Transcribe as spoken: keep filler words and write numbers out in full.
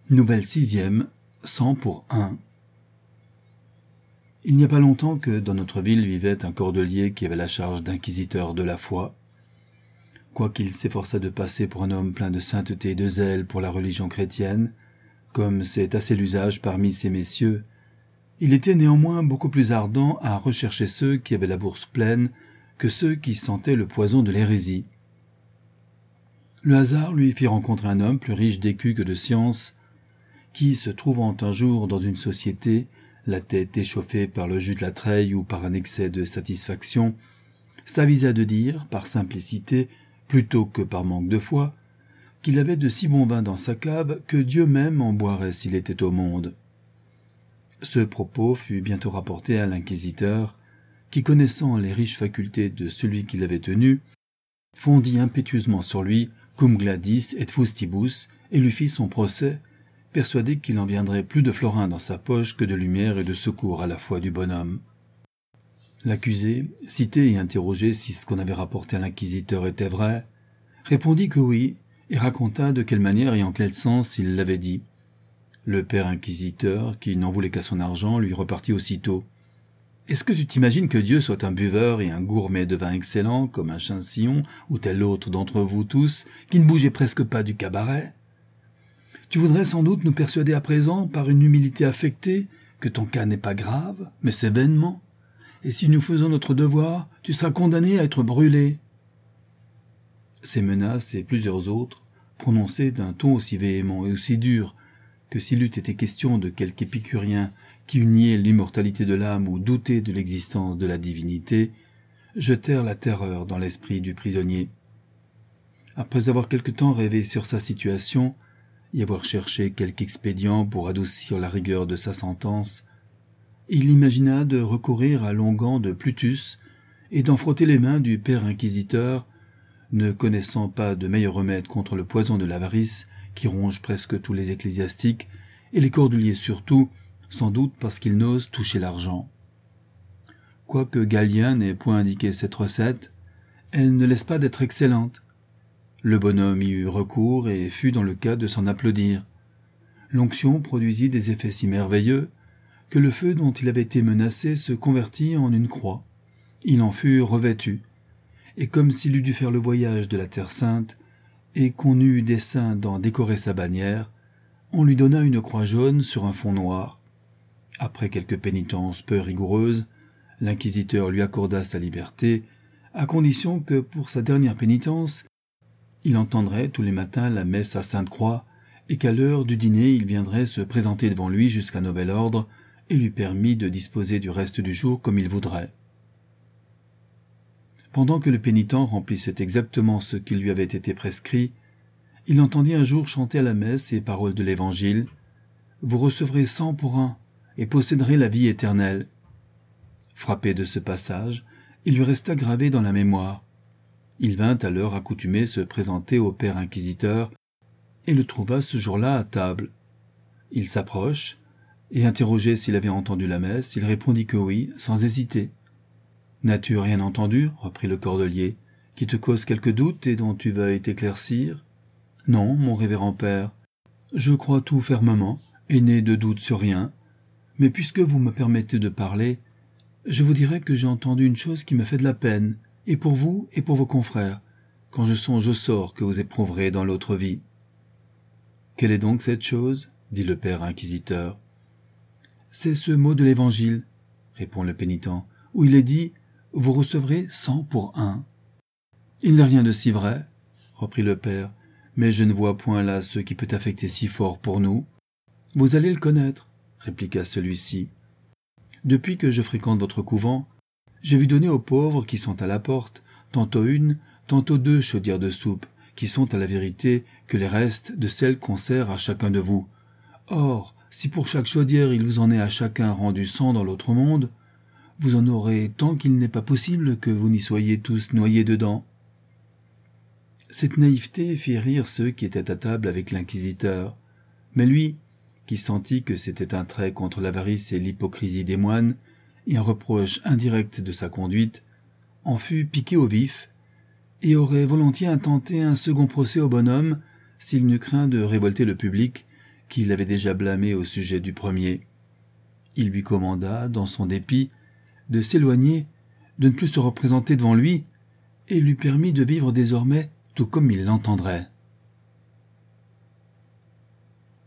Nouvelle sixième, cent pour un. Il n'y a pas longtemps que dans notre ville vivait un cordelier qui avait la charge d'inquisiteur de la foi. Quoiqu'il s'efforçât de passer pour un homme plein de sainteté et de zèle pour la religion chrétienne, comme c'est assez l'usage parmi ces messieurs, il était néanmoins beaucoup plus ardent à rechercher ceux qui avaient la bourse pleine que ceux qui sentaient le poison de l'hérésie. Le hasard lui fit rencontrer un homme plus riche d'écus que de science, qui, se trouvant un jour dans une société, la tête échauffée par le jus de la treille ou par un excès de satisfaction, s'avisa de dire, par simplicité, plutôt que par manque de foi, qu'il avait de si bon vin dans sa cave que Dieu même en boirait s'il était au monde. Ce propos fut bientôt rapporté à l'inquisiteur, qui, connaissant les riches facultés de celui qui l'avait tenu, fondit impétueusement sur lui cum gladis et fustibus et lui fit son procès, persuadé qu'il en viendrait plus de florins dans sa poche que de lumière et de secours à la foi du bonhomme. L'accusé, cité et interrogé si ce qu'on avait rapporté à l'inquisiteur était vrai, répondit que oui, et raconta de quelle manière et en quel sens il l'avait dit. Le père inquisiteur, qui n'en voulait qu'à son argent, lui repartit aussitôt. « Est-ce que tu t'imagines que Dieu soit un buveur et un gourmet de vin excellent, comme un Chin-Sillon ou tel autre d'entre vous tous, qui ne bougeait presque pas du cabaret ? Tu voudrais sans doute nous persuader à présent, par une humilité affectée, que ton cas n'est pas grave, mais c'est vainement. Et si nous faisons notre devoir, tu seras condamné à être brûlé. » Ces menaces et plusieurs autres, prononcées d'un ton aussi véhément et aussi dur que s'il eût été question de quelque épicurien qui eût nié l'immortalité de l'âme ou douté de l'existence de la divinité, jetèrent la terreur dans l'esprit du prisonnier. Après avoir quelque temps rêvé sur sa situation, y avoir cherché quelque expédient pour adoucir la rigueur de sa sentence, il imagina de recourir à l'onguent de Plutus et d'en frotter les mains du père inquisiteur, ne connaissant pas de meilleur remède contre le poison de l'avarice qui ronge presque tous les ecclésiastiques, et les cordeliers surtout, sans doute parce qu'ils n'osent toucher l'argent. Quoique Galien n'ait point indiqué cette recette, elle ne laisse pas d'être excellente. Le bonhomme y eut recours et fut dans le cas de s'en applaudir. L'onction produisit des effets si merveilleux que le feu dont il avait été menacé se convertit en une croix. Il en fut revêtu, et comme s'il eût dû faire le voyage de la Terre Sainte, et qu'on eut dessein d'en décorer sa bannière, on lui donna une croix jaune sur un fond noir. Après quelques pénitences peu rigoureuses, l'inquisiteur lui accorda sa liberté, à condition que, pour sa dernière pénitence, il entendrait tous les matins la messe à Sainte-Croix, et qu'à l'heure du dîner il viendrait se présenter devant lui jusqu'à nouvel ordre, et lui permit de disposer du reste du jour comme il voudrait. Pendant que le pénitent remplissait exactement ce qui lui avait été prescrit, il entendit un jour chanter à la messe ces paroles de l'Évangile « Vous recevrez cent pour un, et posséderez la vie éternelle. » Frappé de ce passage, il lui resta gravé dans la mémoire. Il vint à l'heure accoutumée se présenter au père inquisiteur, et le trouva ce jour-là à table. Il s'approche, et interrogé s'il avait entendu la messe, il répondit que oui, sans hésiter. « N'as-tu rien entendu, reprit le cordelier, qui te cause quelque doute et dont tu veuilles t'éclaircir ? » ?»« Non, mon révérend père, je crois tout fermement, et n'ai de doute sur rien. Mais puisque vous me permettez de parler, je vous dirai que j'ai entendu une chose qui me fait de la peine, et pour vous et pour vos confrères, quand je songe au sort que vous éprouverez dans l'autre vie. »« Quelle est donc cette chose ? » dit le père inquisiteur. « C'est ce mot de l'Évangile, répond le pénitent, où il est dit « Vous recevrez cent pour un. » Il n'est rien de si vrai, reprit le père, mais je ne vois point là ce qui peut affecter si fort pour nous. Vous allez le connaître, répliqua celui-ci. Depuis que je fréquente votre couvent, j'ai vu donner aux pauvres qui sont à la porte, tantôt une, tantôt deux chaudières de soupe, qui sont à la vérité que les restes de celles qu'on sert à chacun de vous. Or, si pour chaque chaudière il vous en est à chacun rendu cent dans l'autre monde, vous en aurez tant qu'il n'est pas possible que vous n'y soyez tous noyés dedans. » Cette naïveté fit rire ceux qui étaient à table avec l'inquisiteur, mais lui, qui sentit que c'était un trait contre l'avarice et l'hypocrisie des moines, et un reproche indirect de sa conduite, en fut piqué au vif, et aurait volontiers intenté un second procès au bonhomme s'il n'eût craint de révolter le public, qui l'avait déjà blâmé au sujet du premier. Il lui commanda, dans son dépit, de s'éloigner, de ne plus se représenter devant lui, et lui permit de vivre désormais tout comme il l'entendrait.